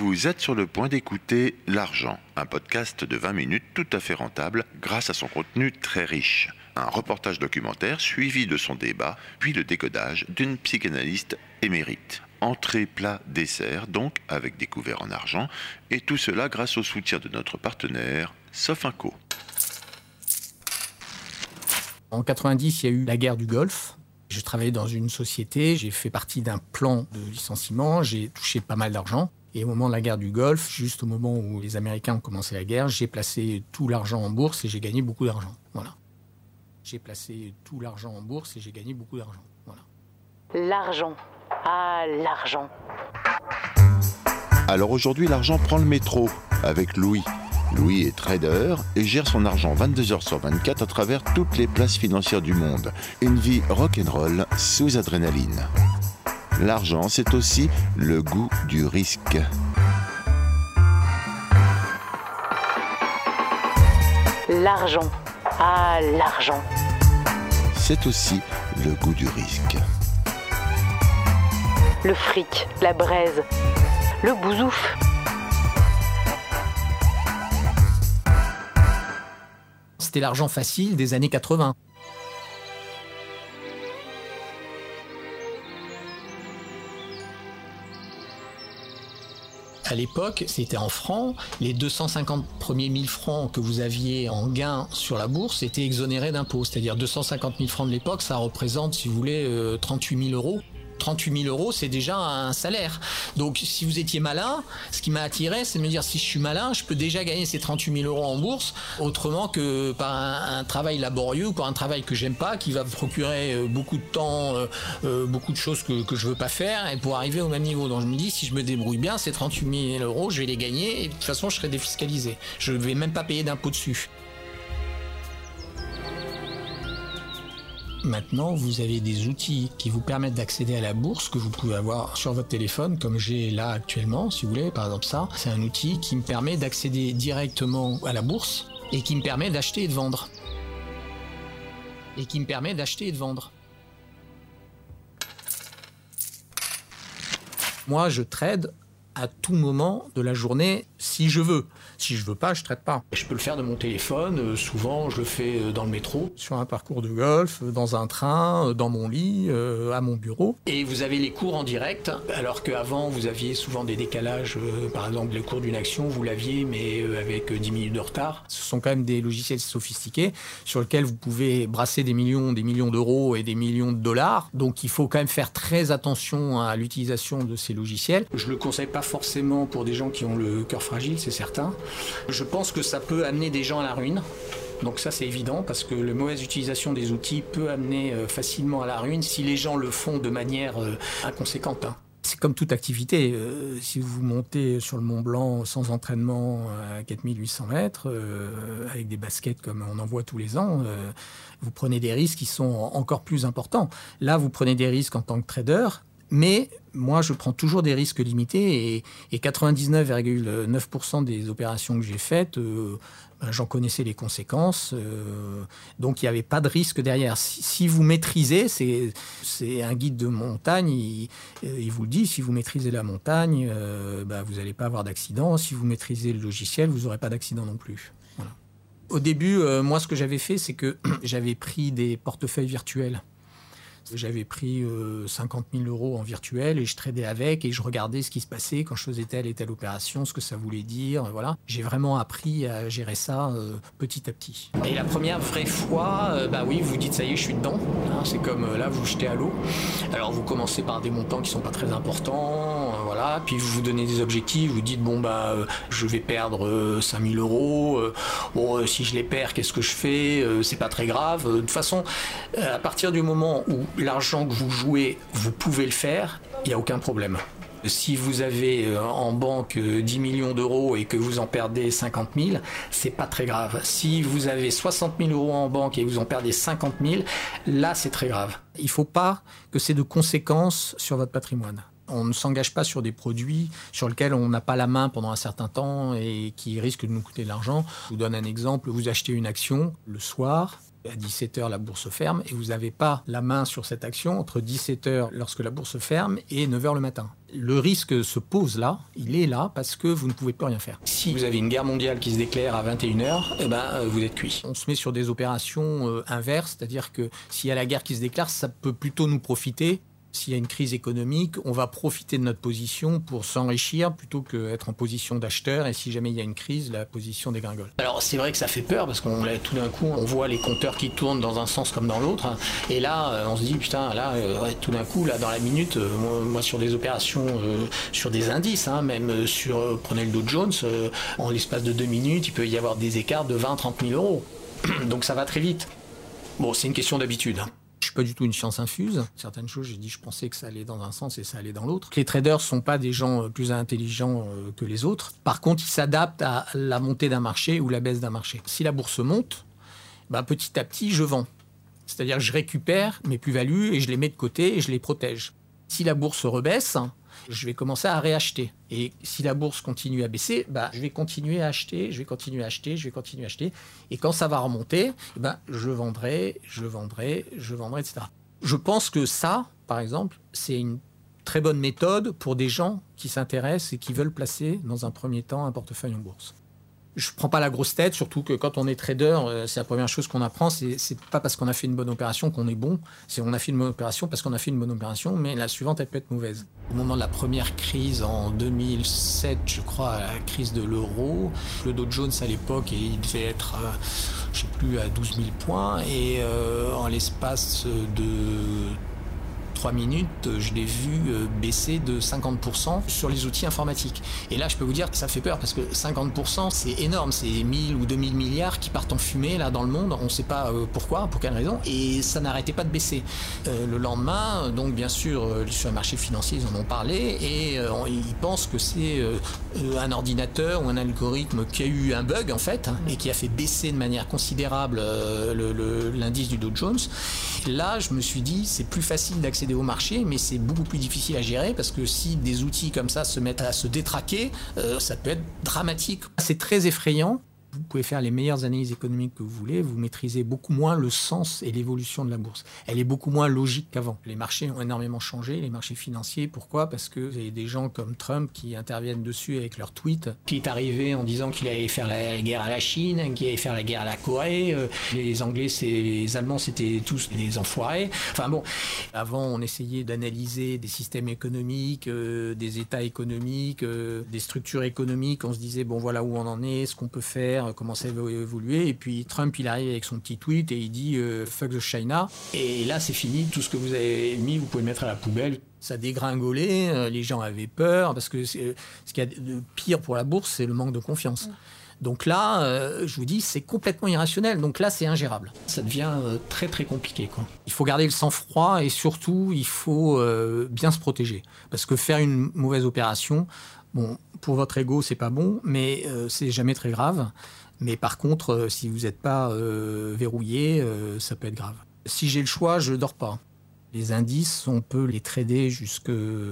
Vous êtes sur le point d'écouter L'Argent, un podcast de 20 minutes tout à fait rentable grâce à son contenu très riche. Un reportage documentaire suivi de son débat, puis le décodage d'une psychanalyste émérite. Entrée, plat, dessert, donc avec des couverts en argent, et tout cela grâce au soutien de notre partenaire, Sofinco. En 90, il y a eu la guerre du Golfe. Je travaillais dans une société, j'ai fait partie d'un plan de licenciement, j'ai touché pas mal d'argent. Et au moment de la guerre du Golfe, juste au moment où les Américains ont commencé la guerre, j'ai placé tout l'argent en bourse et j'ai gagné beaucoup d'argent. Voilà. J'ai placé tout l'argent en bourse et j'ai gagné beaucoup d'argent. Voilà. L'argent. Ah, l'argent. Alors aujourd'hui, l'argent prend le métro avec Louis. Louis est trader et gère son argent 22h sur 24 à travers toutes les places financières du monde. Une vie rock'n'roll sous adrénaline. L'argent, c'est aussi le goût du risque. L'argent. Ah, l'argent. C'est aussi le goût du risque. Le fric, la braise, le bousouf. C'était l'argent facile des années 80. À l'époque, c'était en francs. Les 250 premiers 1000 francs que vous aviez en gain sur la bourse étaient exonérés d'impôts. C'est-à-dire 250 000 francs de l'époque, ça représente, si vous voulez, 38 000 euros. 38 000 euros, c'est déjà un salaire. Donc, si vous étiez malin, ce qui m'a attiré, c'est de me dire, si je suis malin, je peux déjà gagner ces 38 000 euros en bourse, autrement que par un travail laborieux ou par un travail que j'aime pas, qui va me procurer beaucoup de temps, beaucoup de choses que je veux pas faire, et pour arriver au même niveau. Donc, je me dis, si je me débrouille bien, ces 38 000 euros, je vais les gagner, et de toute façon, je serai défiscalisé. Je vais même pas payer d'impôt dessus. Maintenant, vous avez des outils qui vous permettent d'accéder à la bourse que vous pouvez avoir sur votre téléphone, comme j'ai là actuellement, si vous voulez. Par exemple, ça, c'est un outil qui me permet d'accéder directement à la bourse et qui me permet d'acheter et de vendre. Moi, je trade à tout moment de la journée si je veux. Si je veux pas, je trade pas. Je peux le faire de mon téléphone, souvent je le fais dans le métro, sur un parcours de golf, dans un train, dans mon lit, à mon bureau. Et vous avez les cours en direct, alors qu'avant vous aviez souvent des décalages, par exemple le cours d'une action, vous l'aviez mais avec 10 minutes de retard. Ce sont quand même des logiciels sophistiqués sur lesquels vous pouvez brasser des millions d'euros et des millions de dollars. Donc il faut quand même faire très attention à l'utilisation de ces logiciels. Je le conseille pas forcément pour des gens qui ont le cœur fragile, c'est certain. Je pense que ça peut amener des gens à la ruine. Donc ça, c'est évident, parce que la mauvaise utilisation des outils peut amener facilement à la ruine si les gens le font de manière inconséquente. C'est comme toute activité. Si vous montez sur le Mont Blanc sans entraînement à 4800 mètres, avec des baskets comme on en voit tous les ans, vous prenez des risques qui sont encore plus importants. Là, vous prenez des risques en tant que trader, mais moi, je prends toujours des risques limités et 99,9% des opérations que j'ai faites, j'en connaissais les conséquences. Donc, il n'y avait pas de risque derrière. Si vous maîtrisez, c'est un guide de montagne, il vous le dit, si vous maîtrisez la montagne, vous n'allez pas avoir d'accident. Si vous maîtrisez le logiciel, vous n'aurez pas d'accident non plus. Voilà. Au début, moi, ce que j'avais fait, c'est que j'avais pris des portefeuilles virtuels. J'avais pris 50 000 euros en virtuel et je tradais avec et je regardais ce qui se passait quand je faisais telle et telle opération, ce que ça voulait dire, voilà. J'ai vraiment appris à gérer ça petit à petit. Et la première vraie fois, oui, vous dites ça y est, je suis dedans. Hein, c'est comme là, vous jetez à l'eau. Alors vous commencez par des montants qui sont pas très importants, voilà. Puis vous vous donnez des objectifs, vous dites je vais perdre 5 000 euros. Si je les perds, qu'est-ce que je fais? C'est pas très grave. De toute façon, à partir du moment où l'argent que vous jouez, vous pouvez le faire, il n'y a aucun problème. Si vous avez en banque 10 millions d'euros et que vous en perdez 50 000, c'est pas très grave. Si vous avez 60 000 euros en banque et vous en perdez 50 000, là c'est très grave. Il ne faut pas que c'est de conséquences sur votre patrimoine. On ne s'engage pas sur des produits sur lesquels on n'a pas la main pendant un certain temps et qui risquent de nous coûter de l'argent. Je vous donne un exemple, vous achetez une action le soir. À 17h, la bourse ferme et vous n'avez pas la main sur cette action entre 17h lorsque la bourse ferme et 9h le matin. Le risque se pose là, il est là parce que vous ne pouvez plus rien faire. Si vous avez une guerre mondiale qui se déclare à 21h, vous êtes cuit. On se met sur des opérations inverses, c'est-à-dire que s'il y a la guerre qui se déclare, ça peut plutôt nous profiter. S'il y a une crise économique, on va profiter de notre position pour s'enrichir plutôt qu'être en position d'acheteur. Et si jamais il y a une crise, la position dégringole. Alors c'est vrai que ça fait peur parce qu'on tout d'un coup, on voit les compteurs qui tournent dans un sens comme dans l'autre. Et là, on se dit putain, là, tout d'un coup, là, dans la minute, moi sur des opérations, sur des indices, même sur prenez le Dow Jones, en l'espace de 2 minutes, il peut y avoir des écarts de 20-30 000 euros. Donc ça va très vite. Bon, c'est une question d'habitude. Je suis pas du tout une science infuse. Certaines choses, je pensais que ça allait dans un sens et ça allait dans l'autre. Les traders sont pas des gens plus intelligents que les autres. Par contre, ils s'adaptent à la montée d'un marché ou la baisse d'un marché. Si la bourse monte, petit à petit, je vends. C'est-à-dire que je récupère mes plus-values et je les mets de côté et je les protège. Si la bourse rebaisse, je vais commencer à réacheter. Et si la bourse continue à baisser, je vais continuer à acheter, je vais continuer à acheter. Et quand ça va remonter, je vendrai, etc. Je pense que ça, par exemple, c'est une très bonne méthode pour des gens qui s'intéressent et qui veulent placer, dans un premier temps, un portefeuille en bourse. Je ne prends pas la grosse tête, surtout que quand on est trader, c'est la première chose qu'on apprend. C'est pas parce qu'on a fait une bonne opération qu'on est bon. C'est on a fait une bonne opération parce qu'on a fait une bonne opération, mais la suivante, elle peut être mauvaise. Au moment de la première crise, en 2007, je crois, la crise de l'euro, le Dow Jones à l'époque, il devait être, je sais plus, à 12 000 points. Et en l'espace de 3 minutes, je l'ai vu baisser de 50% sur les outils informatiques. Et là, je peux vous dire que ça fait peur parce que 50%, c'est énorme. C'est 1000 ou 2000 milliards qui partent en fumée là dans le monde. On ne sait pas pourquoi, pour quelle raison. Et ça n'arrêtait pas de baisser. Le lendemain, donc bien sûr, sur le marché financier, ils en ont parlé et ils pensent que c'est un ordinateur ou un algorithme qui a eu un bug en fait et qui a fait baisser de manière considérable l'indice du Dow Jones. Là, je me suis dit, c'est plus facile d'accéder au marché, mais c'est beaucoup plus difficile à gérer parce que si des outils comme ça se mettent à se détraquer, ça peut être dramatique. C'est très effrayant. Vous pouvez faire les meilleures analyses économiques que vous voulez, vous maîtrisez beaucoup moins le sens et l'évolution de la bourse. Elle est beaucoup moins logique qu'avant. Les marchés ont énormément changé, les marchés financiers. Pourquoi ? Parce que vous avez des gens comme Trump qui interviennent dessus avec leurs tweets, qui est arrivé en disant qu'il allait faire la guerre à la Chine, qu'il allait faire la guerre à la Corée. Les Anglais, les Allemands, c'était tous des enfoirés. Enfin bon, avant, on essayait d'analyser des systèmes économiques, des états économiques, des structures économiques. On se disait, bon, voilà où on en est, ce qu'on peut faire, comment ça va évoluer. Et puis Trump, il arrive avec son petit tweet et il dit fuck the China. Et là, c'est fini. Tout ce que vous avez mis, vous pouvez le mettre à la poubelle. Ça dégringolait, les gens avaient peur parce que ce qu'il y a de pire pour la bourse, c'est le manque de confiance. Donc là, je vous dis, c'est complètement irrationnel. Donc là, c'est ingérable. Ça devient très, très compliqué, quoi. Il faut garder le sang-froid et surtout, il faut bien se protéger. Parce que faire une mauvaise opération, bon, pour votre ego, c'est pas bon, mais c'est jamais très grave. Mais par contre, si vous n'êtes pas verrouillé, ça peut être grave. Si j'ai le choix, je dors pas. Les indices, on peut les trader jusque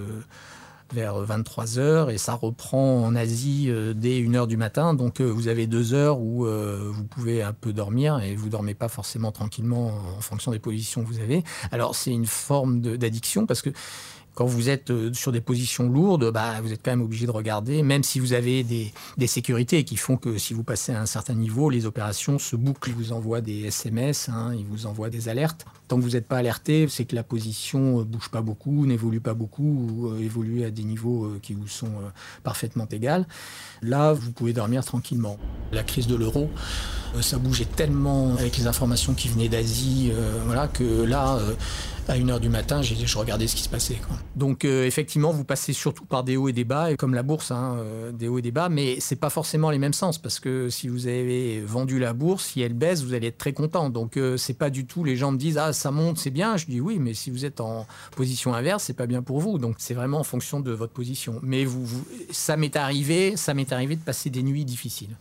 vers 23h et ça reprend en Asie dès 1h du matin. Donc vous avez 2 heures où vous pouvez un peu dormir et vous ne dormez pas forcément tranquillement en fonction des positions que vous avez. Alors c'est une forme d'addiction parce que quand vous êtes sur des positions lourdes, vous êtes quand même obligé de regarder, même si vous avez des sécurités qui font que si vous passez à un certain niveau, les opérations se bouclent. Ils vous envoient des SMS, ils vous envoient des alertes. Tant que vous n'êtes pas alerté, c'est que la position ne bouge pas beaucoup, n'évolue pas beaucoup, ou évolue à des niveaux qui vous sont parfaitement égaux. Là, vous pouvez dormir tranquillement. La crise de l'euro, ça bougeait tellement avec les informations qui venaient d'Asie, que là, à 1h du matin, je regardais ce qui se passait, quoi. Donc effectivement, vous passez surtout par des hauts et des bas, et comme la bourse, des hauts et des bas, mais c'est pas forcément les mêmes sens, parce que si vous avez vendu la bourse, si elle baisse, vous allez être très content. Donc c'est pas du tout, les gens me disent « Ah, ça monte, c'est bien ». Je dis « Oui, mais si vous êtes en position inverse, c'est pas bien pour vous ». Donc c'est vraiment en fonction de votre position. Mais ça m'est arrivé de passer des nuits difficiles.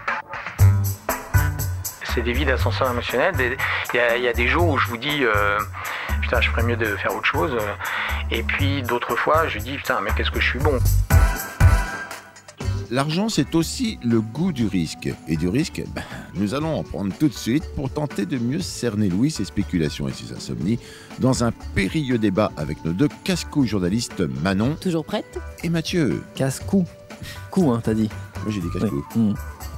C'est des vies d'ascenseur émotionnel. Il y a des jours où je vous dis putain, je ferais mieux de faire autre chose. Et puis d'autres fois, je dis putain, mais qu'est-ce que je suis bon. L'argent, c'est aussi le goût du risque. Et du risque, Nous allons en prendre tout de suite pour tenter de mieux cerner Louis, ses spéculations et ses insomnies dans un périlleux débat avec nos deux casse-coups journalistes Manon Toujours prête ? et Mathieu. Casse-cou. Cou, hein, t'as dit. Moi j'ai des casse-coups. Oui.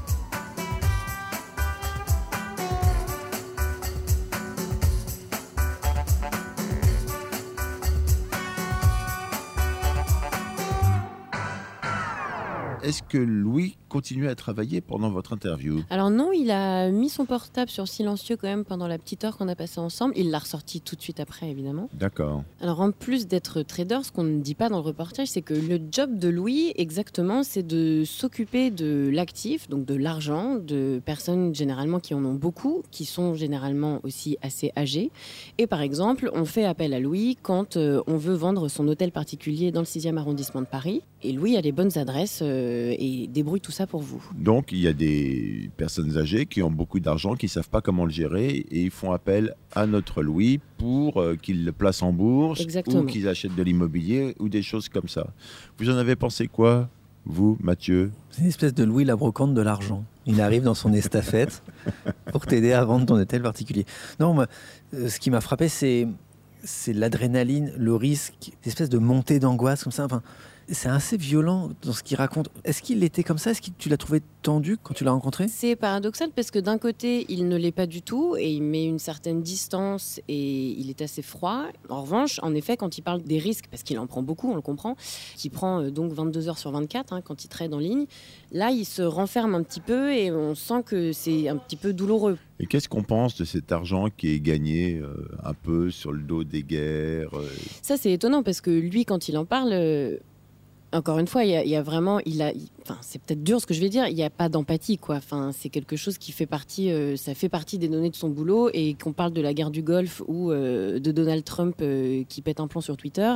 Est-ce que Louis continue à travailler pendant votre interview ? Alors non, il a mis son portable sur silencieux quand même pendant la petite heure qu'on a passée ensemble. Il l'a ressorti tout de suite après, évidemment. D'accord. Alors en plus d'être trader, ce qu'on ne dit pas dans le reportage, c'est que le job de Louis, exactement, c'est de s'occuper de l'actif, donc de l'argent, de personnes généralement qui en ont beaucoup, qui sont généralement aussi assez âgées. Et par exemple, on fait appel à Louis quand on veut vendre son hôtel particulier dans le 6e arrondissement de Paris. Et Louis a les bonnes adresses et débrouille tout ça pour vous. Donc il y a des personnes âgées qui ont beaucoup d'argent, qui ne savent pas comment le gérer et ils font appel à notre Louis pour qu'il le place en bourse. Exactement. Ou qu'ils achètent de l'immobilier ou des choses comme ça. Vous en avez pensé quoi, vous, Mathieu ? C'est une espèce de Louis la brocante de l'argent. Il arrive dans son estafette pour t'aider à vendre ton hôtel particulier. Non, moi, ce qui m'a frappé, c'est l'adrénaline, le risque, l'espèce de montée d'angoisse comme ça. Enfin, c'est assez violent dans ce qu'il raconte. Est-ce qu'il était comme ça ? Est-ce que tu l'as trouvé tendu quand tu l'as rencontré ? C'est paradoxal parce que d'un côté, il ne l'est pas du tout et il met une certaine distance et il est assez froid. En revanche, en effet, quand il parle des risques, parce qu'il en prend beaucoup, on le comprend, qu'il prend donc 22 heures sur 24 quand il trade en ligne, là, il se renferme un petit peu et on sent que c'est un petit peu douloureux. Et qu'est-ce qu'on pense de cet argent qui est gagné un peu sur le dos des guerres Ça, c'est étonnant parce que lui, quand il en parle... Encore une fois, il y a vraiment, enfin, c'est peut-être dur ce que je vais dire, il n'y a pas d'empathie, quoi. Enfin, c'est quelque chose qui fait partie, ça fait partie des données de son boulot. Et qu'on parle de la guerre du Golfe ou de Donald Trump qui pète un plomb sur Twitter,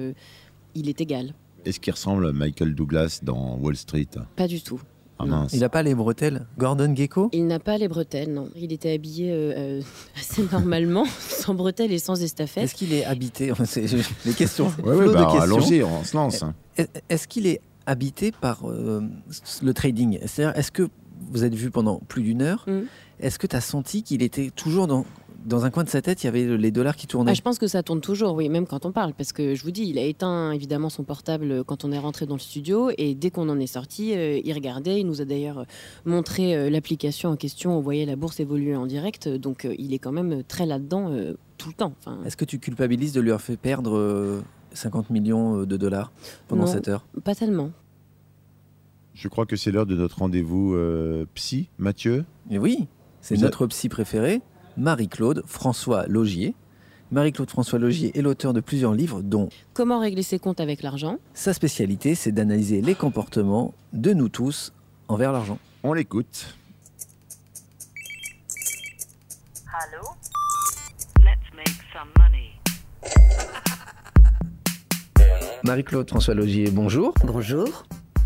il est égal. Est-ce qu'il ressemble à Michael Douglas dans Wall Street ? Pas du tout. Ah mince. Il n'a pas les bretelles Gordon Gekko ? Il n'a pas les bretelles, non. Il était habillé assez normalement, sans bretelles et sans estafette. Est-ce qu'il est habité ? C'est les questions. Oui, Flot de questions. allons-y, on se lance. Est-ce qu'il est habité par le trading ? C'est-à-dire, est-ce que vous êtes vu pendant plus d'une heure ? Est-ce que tu as senti qu'il était toujours dans un coin de sa tête, il y avait les dollars qui tournaient ? Je pense que ça tourne toujours, oui, même quand on parle. Parce que je vous dis, il a éteint évidemment son portable quand on est rentré dans le studio. Et dès qu'on en est sorti, il regardait. Il nous a d'ailleurs montré l'application en question. On voyait la bourse évoluer en direct. Donc il est quand même très là-dedans tout le temps. Enfin... Est-ce que tu culpabilises de lui avoir fait perdre 50 millions de dollars pendant Non, 7 heures ? Pas tellement. Je crois que c'est l'heure de notre rendez-vous psy, Mathieu. Et oui, c'est notre psy préféré, Marie-Claude François Laugier. Marie-Claude François Laugier est l'auteur de plusieurs livres, dont Comment régler ses comptes avec l'argent. Sa spécialité, c'est d'analyser les comportements de nous tous envers l'argent. On l'écoute. Hello? Let's make some money. Marie-Claude François Laugier, bonjour. Bonjour.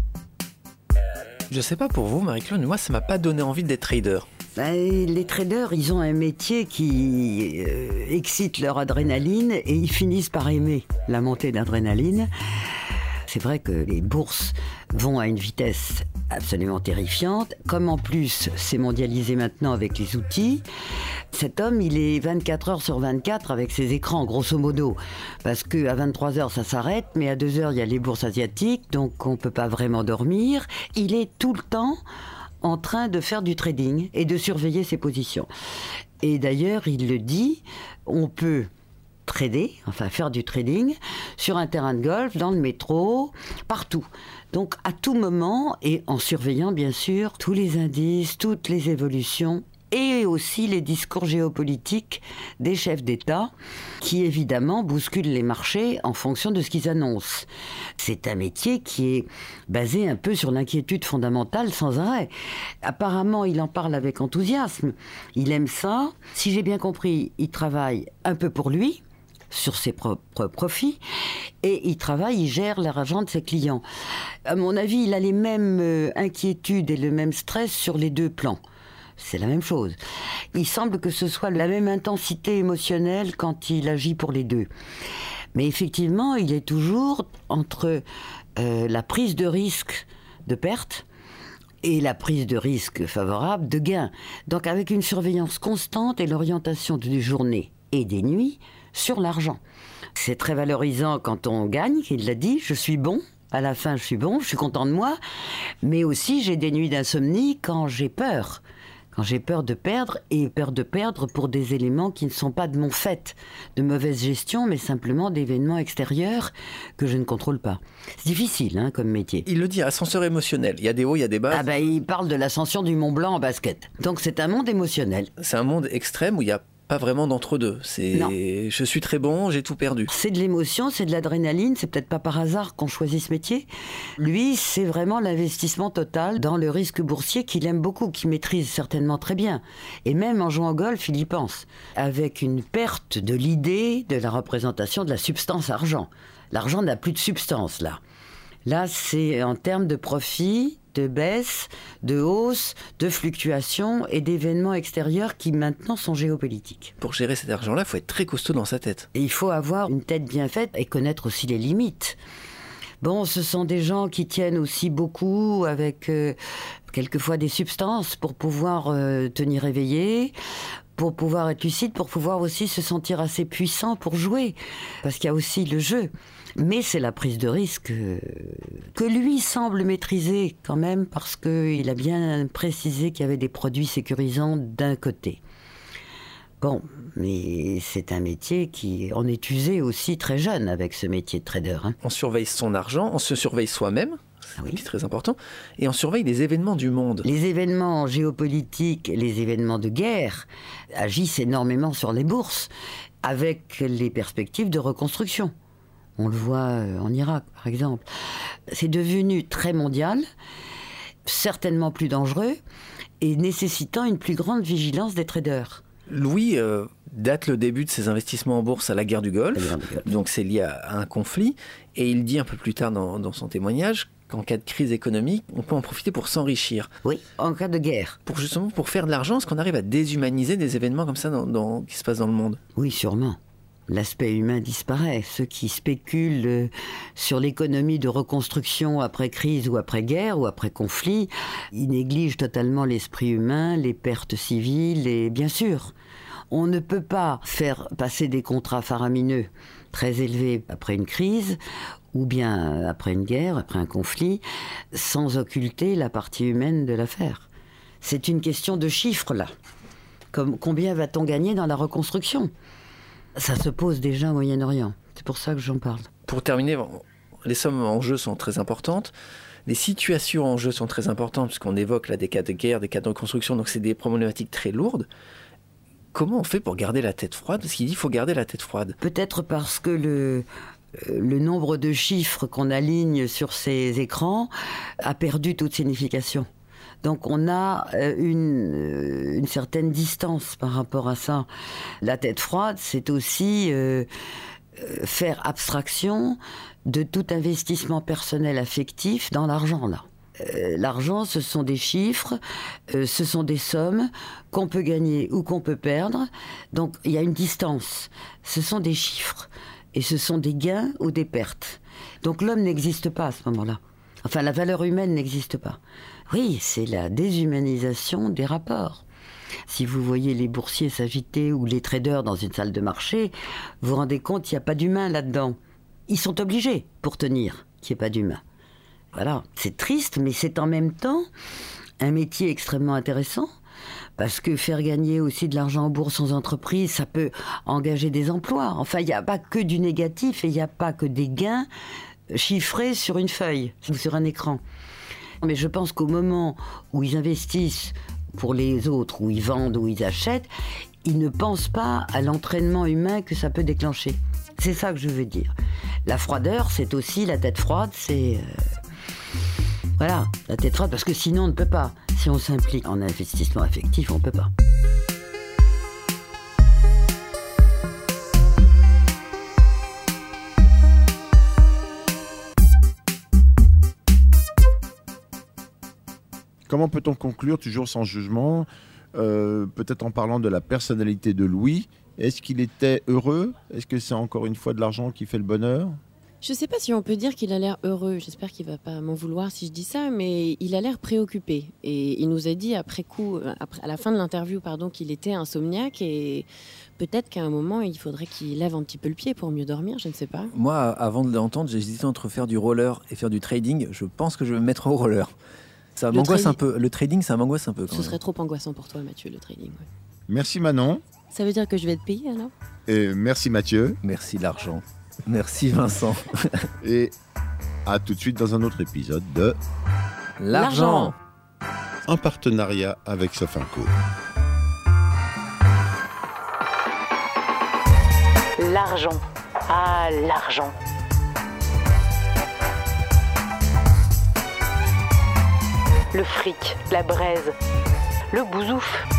Je sais pas pour vous, Marie-Claude, mais moi, ça m'a pas donné envie d'être trader. Les traders, ils ont un métier qui excite leur adrénaline et ils finissent par aimer la montée d'adrénaline. C'est vrai que les bourses vont à une vitesse absolument terrifiante. Comme en plus, c'est mondialisé maintenant avec les outils, cet homme, il est 24 heures sur 24 avec ses écrans, grosso modo. Parce qu'à 23 heures, ça s'arrête, mais à 2 heures, il y a les bourses asiatiques, donc on ne peut pas vraiment dormir. Il est tout le temps en train de faire du trading et de surveiller ses positions. Et d'ailleurs, il le dit, on peut trader, enfin faire du trading, sur un terrain de golf, dans le métro, partout. Donc à tout moment, et en surveillant bien sûr tous les indices, toutes les évolutions, et aussi les discours géopolitiques des chefs d'État, qui évidemment bousculent les marchés en fonction de ce qu'ils annoncent. C'est un métier qui est basé un peu sur l'inquiétude fondamentale sans arrêt. Apparemment, il en parle avec enthousiasme. Il aime ça. Si j'ai bien compris, il travaille un peu pour lui, sur ses propres profits, et il gère l'argent de ses clients. À mon avis, il a les mêmes inquiétudes et le même stress sur les deux plans. C'est la même chose. Il semble que ce soit la même intensité émotionnelle quand il agit pour les deux. Mais effectivement, il est toujours entre la prise de risque de perte et la prise de risque favorable de gains. Donc avec une surveillance constante et l'orientation des journées et des nuits sur l'argent. C'est très valorisant quand on gagne, il l'a dit, je suis bon. À la fin, je suis bon, je suis content de moi. Mais aussi, j'ai des nuits d'insomnie quand j'ai peur. Quand j'ai peur de perdre, et peur de perdre pour des éléments qui ne sont pas de mon fait, de mauvaise gestion, mais simplement d'événements extérieurs que je ne contrôle pas. C'est difficile comme métier. Il le dit, ascenseur émotionnel. Il y a des hauts, il y a des bas. Il parle de l'ascension du Mont Blanc en basket. Donc c'est un monde émotionnel. C'est un monde extrême où il n'y a pas vraiment d'entre-deux. Non. Je suis très bon, j'ai tout perdu. C'est de l'émotion, c'est de l'adrénaline, c'est peut-être pas par hasard qu'on choisit ce métier. Lui, c'est vraiment l'investissement total dans le risque boursier qu'il aime beaucoup, qu'il maîtrise certainement très bien. Et même en jouant au golf, il y pense. Avec une perte de l'idée de la représentation de la substance argent. L'argent n'a plus de substance, là. Là, c'est en termes de profit, de baisse, de hausse, de fluctuations et d'événements extérieurs qui maintenant sont géopolitiques. Pour gérer cet argent-là, il faut être très costaud dans sa tête. Et il faut avoir une tête bien faite et connaître aussi les limites. Bon, ce sont des gens qui tiennent aussi beaucoup avec quelquefois des substances pour pouvoir tenir éveillé, pour pouvoir être lucide, pour pouvoir aussi se sentir assez puissant pour jouer. Parce qu'il y a aussi le jeu. Mais c'est la prise de risque que lui semble maîtriser quand même, parce qu'il a bien précisé qu'il y avait des produits sécurisants d'un côté. Bon, mais c'est un métier on est usé aussi très jeune avec ce métier de trader. On surveille son argent, on se surveille soi-même, oui. C'est très important, et on surveille les événements du monde. Les événements géopolitiques, les événements de guerre agissent énormément sur les bourses, avec les perspectives de reconstruction. On le voit en Irak, par exemple. C'est devenu très mondial, certainement plus dangereux, et nécessitant une plus grande vigilance des traders. Louis date le début de ses investissements en bourse à la guerre du Golfe, donc c'est lié à un conflit, et il dit un peu plus tard dans son témoignage qu'en cas de crise économique, on peut en profiter pour s'enrichir. Oui, en cas de guerre. Pour faire de l'argent, est-ce qu'on arrive à déshumaniser des événements comme ça qui se passent dans le monde ? Oui, sûrement. L'aspect humain disparaît. Ceux qui spéculent sur l'économie de reconstruction après crise ou après guerre ou après conflit, ils négligent totalement l'esprit humain, les pertes civiles et bien sûr, on ne peut pas faire passer des contrats faramineux très élevés après une crise ou bien après une guerre, après un conflit, sans occulter la partie humaine de l'affaire. C'est une question de chiffres là. Comme combien va-t-on gagner dans la reconstruction ? Ça se pose déjà au Moyen-Orient. C'est pour ça que j'en parle. Pour terminer, les sommes en jeu sont très importantes. Les situations en jeu sont très importantes, puisqu'on évoque là des cas de guerre, des cas de reconstruction, donc c'est des problématiques très lourdes. Comment on fait pour garder la tête froide ? Parce qu'il dit qu'il faut garder la tête froide. Peut-être parce que le nombre de chiffres qu'on aligne sur ces écrans a perdu toute signification. Donc on a une certaine distance par rapport à ça. La tête froide, c'est aussi faire abstraction de tout investissement personnel affectif dans l'argent, là. L'argent, ce sont des chiffres, ce sont des sommes qu'on peut gagner ou qu'on peut perdre. Donc il y a une distance. Ce sont des chiffres et ce sont des gains ou des pertes. Donc l'homme n'existe pas à ce moment-là. Enfin, la valeur humaine n'existe pas. Oui, c'est la déshumanisation des rapports. Si vous voyez les boursiers s'agiter ou les traders dans une salle de marché, vous vous rendez compte qu'il n'y a pas d'humain là-dedans. Ils sont obligés pour tenir qu'il n'y ait pas d'humain. Voilà, c'est triste, mais c'est en même temps un métier extrêmement intéressant, parce que faire gagner aussi de l'argent en bourse aux entreprises, ça peut engager des emplois. Enfin, il n'y a pas que du négatif et il n'y a pas que des gains chiffrés sur une feuille ou sur un écran. Mais je pense qu'au moment où ils investissent pour les autres, où ils vendent, où ils achètent, ils ne pensent pas à l'entraînement humain que ça peut déclencher. C'est ça que je veux dire. La froideur, c'est aussi la tête froide, c'est... Voilà, la tête froide, parce que sinon on ne peut pas. Si on s'implique en investissement affectif, on ne peut pas. Comment peut-on conclure, toujours sans jugement, peut-être en parlant de la personnalité de Louis? Est-ce qu'il était heureux? Est-ce que c'est encore une fois de l'argent qui fait le bonheur? Je sais pas si on peut dire qu'il a l'air heureux. J'espère qu'il va pas m'en vouloir si je dis ça, mais il a l'air préoccupé. Et il nous a dit après coup, à la fin de l'interview, qu'il était insomniaque et peut-être qu'à un moment il faudrait qu'il lève un petit peu le pied pour mieux dormir. Je ne sais pas. Moi, avant de l'entendre, j'ai hésité entre faire du roller et faire du trading. Je pense que je vais me mettre au roller. Ça m'angoisse un peu. Le trading, ça m'angoisse un peu. Ce serait trop angoissant pour toi, Mathieu, le trading. Ouais. Merci Manon. Ça veut dire que je vais être payé alors ? Et merci Mathieu. Merci l'argent. Merci Vincent. Et à tout de suite dans un autre épisode de L'argent. En partenariat avec Sofinco. L'argent. Ah, l'argent. Le fric, la braise, le bousouf.